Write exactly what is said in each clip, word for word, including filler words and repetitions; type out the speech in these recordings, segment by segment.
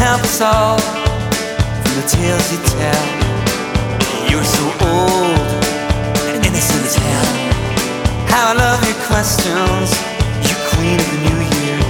help us all from the tales you tell. You're so old and innocent as hell. How I love your questions, you queen of the new year.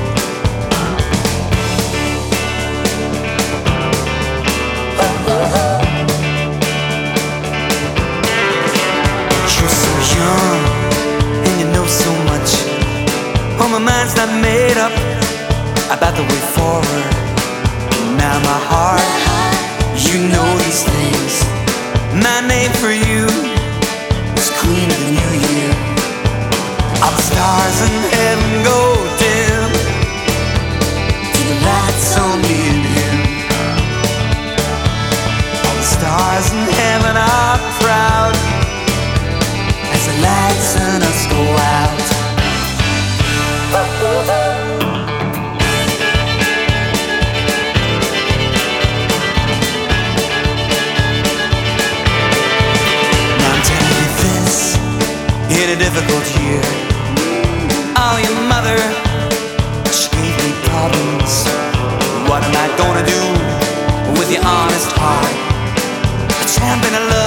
You're so young and you know so much. Oh, my mind's not made up about the way forward. Now my heart, you know these things. My name for you is Queen of the New Year. All the stars in heaven go dim to the lights on me and him. All the stars in heaven are proud as the lights in us go out. In a difficult year, oh, your mother, she gave me problems. What am I gonna do with your honest heart? A champion of love.